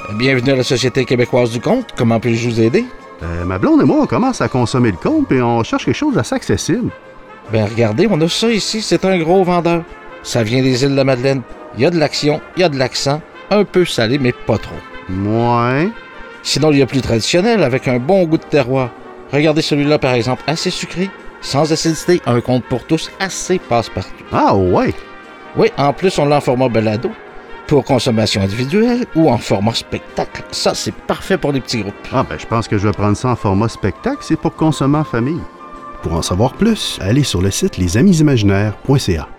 Bienvenue à la Société québécoise du conte. Comment puis-je vous aider? Ma blonde et moi, on commence à consommer le conte et on cherche quelque chose d'assez accessible. Ben regardez, on a ça ici, c'est un gros vendeur. Ça vient des îles de la Madeleine. Il y a de l'action, il y a de l'accent, un peu salé, mais pas trop. Ouais. Sinon, il y a plus traditionnel, avec un bon goût de terroir. Regardez celui-là, par exemple, assez sucré, sans acidité, un conte pour tous, assez passe-partout. Ah ouais. Oui, en plus, on l'a en format balado, pour consommation individuelle ou en format spectacle. Ça, c'est parfait pour les petits groupes. Ah ben, je pense que je vais prendre ça en format spectacle, c'est pour consommer en famille. Pour en savoir plus, allez sur le site lesamisimaginaires.ca.